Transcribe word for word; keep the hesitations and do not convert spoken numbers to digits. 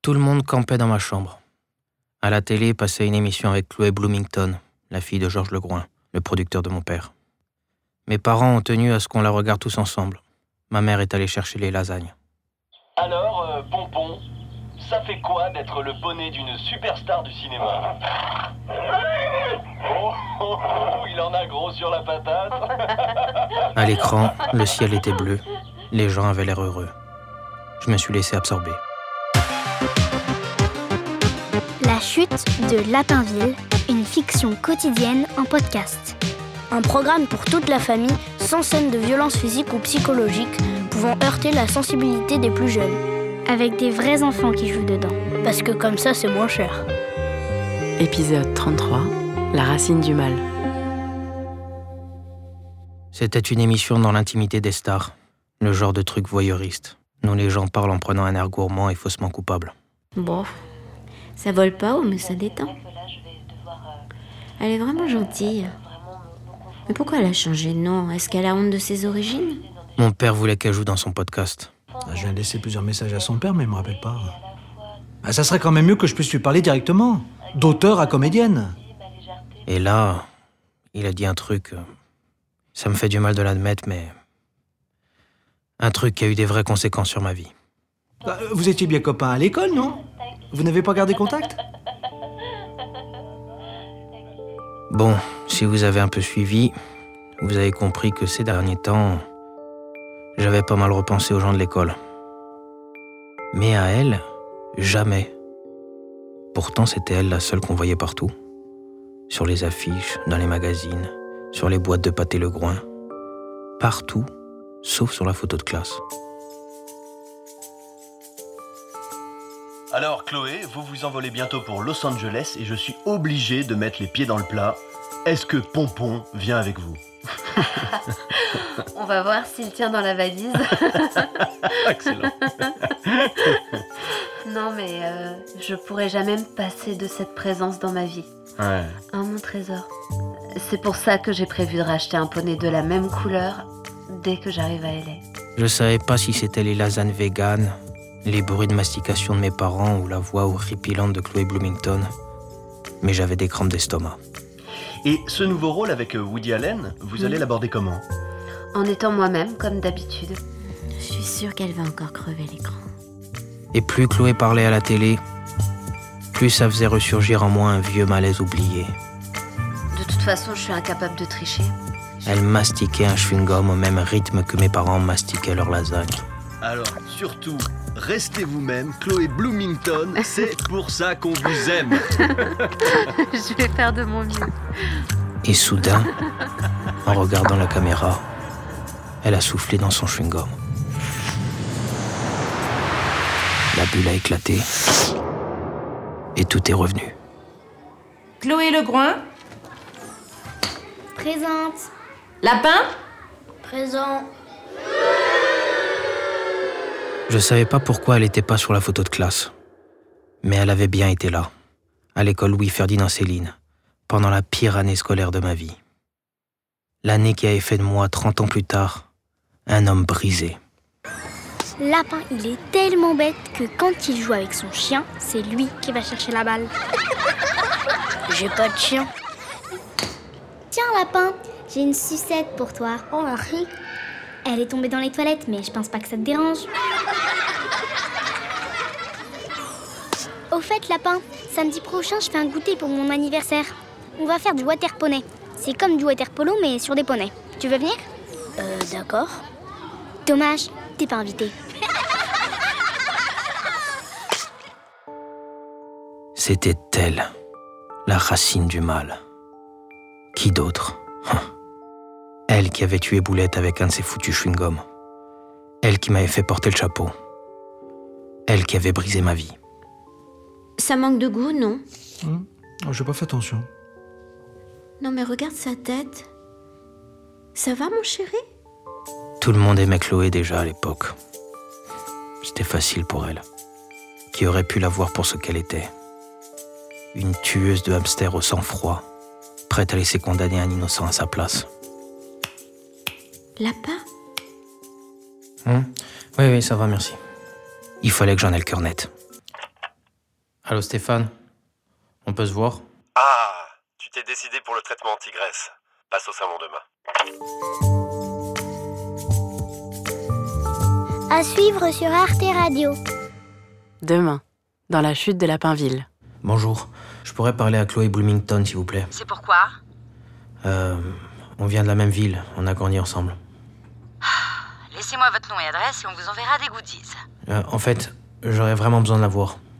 Tout le monde campait dans ma chambre. À la télé passait une émission avec Chloé Bloomington, la fille de Georges Legroin, le producteur de mon père. Mes parents ont tenu à ce qu'on la regarde tous ensemble. Ma mère est allée chercher les lasagnes. Alors, euh, Pompon, ça fait quoi d'être le poney d'une superstar du cinéma? Oh, oh, oh, il en a gros sur la patate. À l'écran, le ciel était bleu. Les gens avaient l'air heureux. Je me suis laissé absorber. La chute de Lapinville, une fiction quotidienne en podcast. Un programme pour toute la famille, sans scène de violence physique ou psychologique, pouvant heurter la sensibilité des plus jeunes. Avec des vrais enfants qui jouent dedans. Parce que comme ça, c'est moins cher. Épisode trente-trois, La racine du mal. C'était une émission dans l'intimité des stars. Le genre de truc voyeuriste. Nous, les gens parlent en prenant un air gourmand et faussement coupable. Bon, ça vole pas haut, mais ça détend. Elle est vraiment gentille. Mais pourquoi elle a changé de nom? Est-ce qu'elle a honte de ses origines? Mon père voulait qu'elle joue dans son podcast. Je viens de laisser plusieurs messages à son père, mais il me rappelle pas. Ah, ça serait quand même mieux que je puisse lui parler directement. D'auteur à comédienne. Et là, il a dit un truc... Ça me fait du mal de l'admettre, mais... Un truc qui a eu des vraies conséquences sur ma vie. Bah, vous étiez bien copains à l'école, non? Vous n'avez pas gardé contact? Bon, si vous avez un peu suivi, vous avez compris que ces derniers temps, j'avais pas mal repensé aux gens de l'école. Mais à elle, jamais. Pourtant, c'était elle la seule qu'on voyait partout. Sur les affiches, dans les magazines, sur les boîtes de pâté Legroin. Partout, sauf sur la photo de classe. Alors Chloé, vous vous envolez bientôt pour Los Angeles et je suis obligé de mettre les pieds dans le plat. Est-ce que Pompon vient avec vous? On va voir s'il tient dans la valise. Excellent. Non mais euh, je pourrais jamais me passer de cette présence dans ma vie. Ouais. Ah mon trésor. C'est pour ça que j'ai prévu de racheter un poney de la même couleur dès que j'arrive à L A. Je savais pas si c'était les lasagnes véganes, les bruits de mastication de mes parents ou la voix horripilante de Chloé Bloomington. Mais j'avais des crampes d'estomac. Et ce nouveau rôle avec Woody Allen, vous Oui. allez l'aborder comment? En étant moi-même, comme d'habitude. Je suis sûre qu'elle va encore crever l'écran. Et plus Chloé parlait à la télé, plus ça faisait ressurgir en moi un vieux malaise oublié. De toute façon, je suis incapable de tricher. Elle mastiquait un chewing-gum au même rythme que mes parents mastiquaient leur lasagne. Alors, surtout, restez vous-même, Chloé Bloomington, c'est pour ça qu'on vous aime. Je vais faire de mon mieux. Et soudain, en regardant la caméra, elle a soufflé dans son chewing-gum. La bulle a éclaté et tout est revenu. Chloé Legroin. Présente. Lapin. Présent. Je savais pas pourquoi elle était pas sur la photo de classe. Mais elle avait bien été là, à l'école Louis-Ferdinand Céline, pendant la pire année scolaire de ma vie. L'année qui avait fait de moi, trente ans plus tard, un homme brisé. Lapin, il est tellement bête que quand il joue avec son chien, c'est lui qui va chercher la balle. J'ai pas de chien. Tiens, Lapin, j'ai une sucette pour toi. Oh, merci. Elle est tombée dans les toilettes, mais je pense pas que ça te dérange. Au fait, Lapin, samedi prochain, je fais un goûter pour mon anniversaire. On va faire du water poney. C'est comme du water polo, mais sur des poneys. Tu veux venir? Euh, d'accord. Dommage, t'es pas invité. C'était elle, la racine du mal. Qui d'autre? Elle qui avait tué Boulette avec un de ses foutus chewing-gums. Elle qui m'avait fait porter le chapeau. Elle qui avait brisé ma vie. Ça manque de goût, non? Hum, j'ai pas fait attention. Non mais regarde sa tête. Ça va, mon chéri? Tout le monde aimait Chloé déjà à l'époque. C'était facile pour elle. Qui aurait pu la voir pour ce qu'elle était? Une tueuse de hamsters au sang-froid, prête à laisser condamner un innocent à sa place. Lapin? Hum oui, oui, ça va, merci. Il fallait que j'en aie le cœur net. Allô Stéphane? On peut se voir? Ah, tu t'es décidé pour le traitement anti-graisse. Passe au salon demain. À suivre sur Arte Radio. Demain, dans la chute de Lapinville. Bonjour, je pourrais parler à Chloé Bloomington, s'il vous plaît. C'est pourquoi? Euh... On vient de la même ville, on a grandi ensemble. Laissez-moi votre nom et adresse et on vous enverra des goodies. Euh, en fait, j'aurais vraiment besoin de la voir.